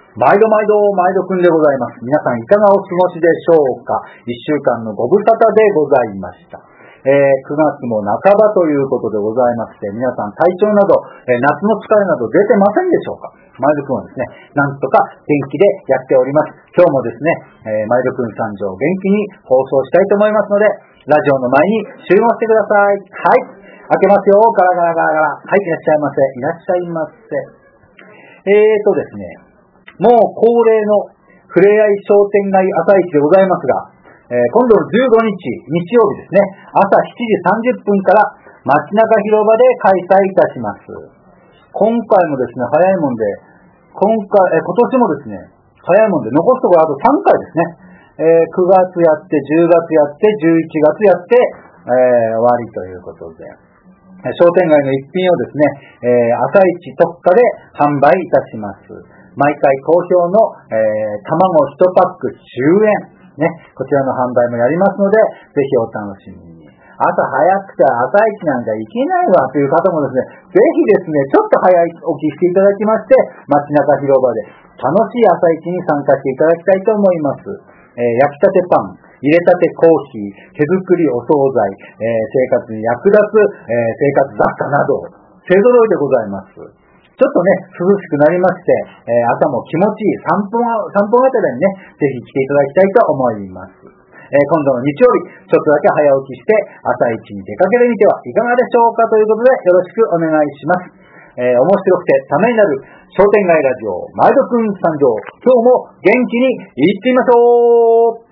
毎度くんでございます。皆さんいかがお過ごしでしょうか。一週間のご無沙汰でございました。9月も半ばということでございまして、皆さん体調など、夏の疲れなど出てませんでしょうか。毎度くんはですね、なんとか元気でやっております。今日もですね、毎度くん参上元気に放送したいと思いますので、ラジオの前に集合してください。はい。開けますよ。ガラガラガラガラ。はい、いらっしゃいませ。いらっしゃいませ。ですね、もう恒例のふれあい商店街朝市でございますが、今度の15日、日曜日ですね、朝7時30分から街中広場で開催いたします。今回もですね、早いもんで、今年もですね、早いもんで、残すところあと3回ですね、9月やって、10月やって、11月やって、終わりということで、商店街の一品をですね、朝市特価で販売いたします。毎回好評の、卵1パック10円、ね、こちらの販売もやりますので、ぜひお楽しみに。朝早くて朝市なんか行けないわという方もですね、ぜひですね、ちょっと早起きしていただきまして、街中広場で楽しい朝市に参加していただきたいと思います。焼きたてパン、入れたてコーヒー、手作りお惣菜、生活に役立つ、生活雑貨など、勢揃いでございます。ちょっとね、涼しくなりまして、朝も気持ちいい散歩がてらにね、ぜひ来ていただきたいと思います。今度の日曜日、ちょっとだけ早起きして、朝一に出かけてみてはいかがでしょうかということで、よろしくお願いします。面白くてためになる商店街ラジオ、毎度くん参上。今日も元気にいってみましょう。